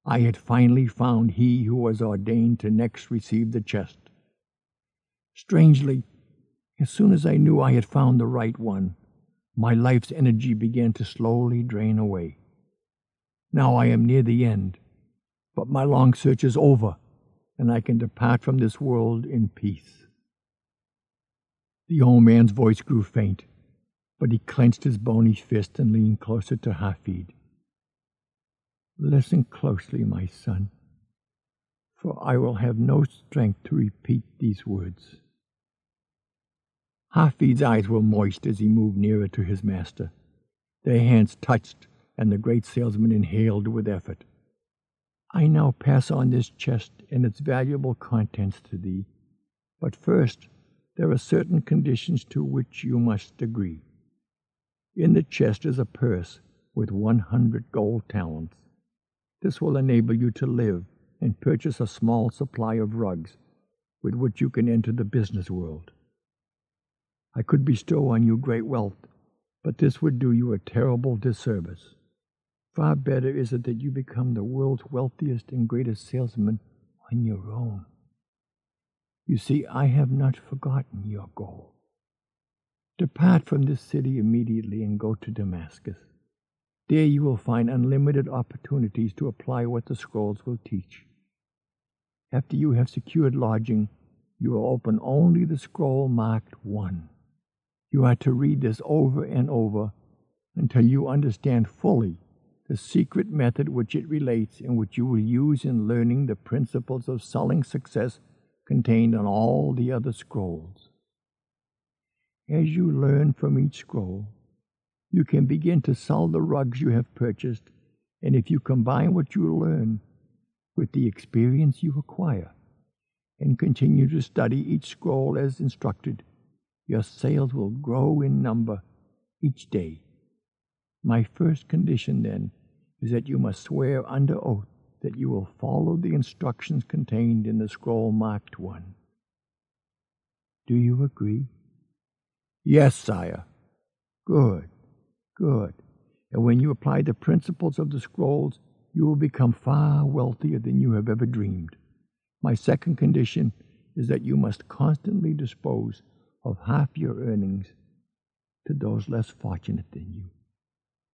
I had finally found he who was ordained to next receive the chest. Strangely, as soon as I knew I had found the right one, my life's energy began to slowly drain away. Now I am near the end, but my long search is over, and I can depart from this world in peace. The old man's voice grew faint, but he clenched his bony fist and leaned closer to Hafid. Listen closely, my son, for I will have no strength to repeat these words. Hafid's eyes were moist as he moved nearer to his master. Their hands touched, and the great salesman inhaled with effort. I now pass on this chest and its valuable contents to thee, but first there are certain conditions to which you must agree. In the chest is a purse with 100 gold talents. This will enable you to live and purchase a small supply of rugs with which you can enter the business world. I could bestow on you great wealth, but this would do you a terrible disservice. Far better is it that you become the world's wealthiest and greatest salesman on your own. You see, I have not forgotten your goal. Depart from this city immediately and go to Damascus. There you will find unlimited opportunities to apply what the scrolls will teach. After you have secured lodging, you will open only the scroll marked 1. You are to read this over and over until you understand fully the secret method which it relates and which you will use in learning the principles of selling success contained on all the other scrolls. As you learn from each scroll, you can begin to sell the rugs you have purchased, and if you combine what you learn with the experience you acquire and continue to study each scroll as instructed, your sales will grow in number each day. My first condition, then, is that you must swear under oath that you will follow the instructions contained in the scroll marked 1. Do you agree? Yes, sire. Good, good. And when you apply the principles of the scrolls, you will become far wealthier than you have ever dreamed. My second condition is that you must constantly dispose of half your earnings to those less fortunate than you.